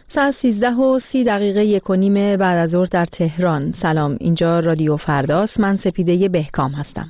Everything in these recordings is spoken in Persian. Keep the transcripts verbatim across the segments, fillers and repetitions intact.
ساعت سیزده و سی دقیقه یک و نیم بعد از ظهر در تهران. سلام، اینجا رادیو فرداست. من سپیده بهکام هستم.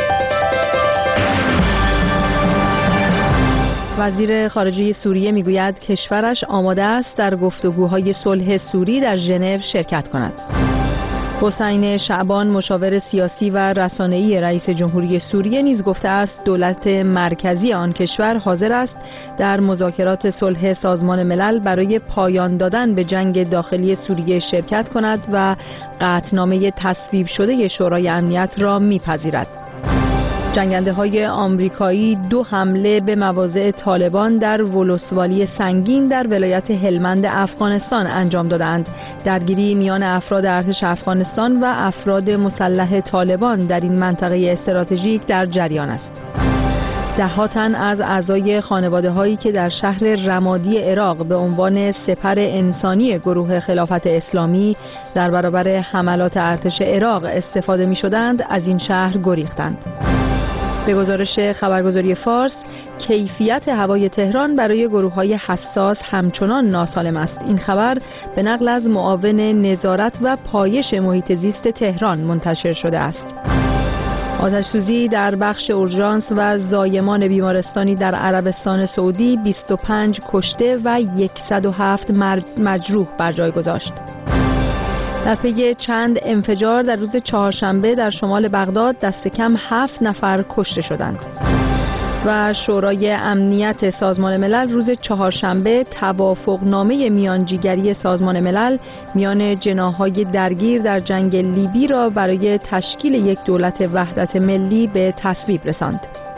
وزیر خارجه سوریه میگوید کشورش آماده است در گفتگوهای صلح سوری در ژنو شرکت کند. حسین شعبان مشاور سیاسی و رسانه‌ای رئیس جمهوری سوریه نیز گفته است دولت مرکزی آن کشور حاضر است در مذاکرات صلح سازمان ملل برای پایان دادن به جنگ داخلی سوریه شرکت کند و قطعنامه تصویب شده شورای امنیت را میپذیرد. جنگنده های آمریکایی دو حمله به مواضع طالبان در ولسوالی سنگین در ولایت هلمند افغانستان انجام دادند. درگیری میان افراد ارتش افغانستان و افراد مسلح طالبان در این منطقه استراتژیک در جریان است. ده تن از اعضای خانواده هایی که در شهر رمادی عراق به عنوان سپر انسانی گروه خلافت اسلامی در برابر حملات ارتش عراق استفاده می شدند از این شهر گریختند. به گزارش خبرگزاری فارس، کیفیت هوای تهران برای گروه‌های حساس همچنان ناسالم است. این خبر به نقل از معاون نظارت و پایش محیط زیست تهران منتشر شده است. آتش‌سوزی در بخش اورژانس و زایمان بیمارستانی در عربستان سعودی بیست و پنج کشته و صد و هفت مجروح بر جای گذاشت. در پی چند انفجار در روز چهارشنبه در شمال بغداد دست کم هفت نفر کشته شدند. و شورای امنیت سازمان ملل روز چهارشنبه توافقنامه میانجیگری سازمان ملل میان جناح‌های درگیر در جنگ لیبی را برای تشکیل یک دولت وحدت ملی به تصویب رساند.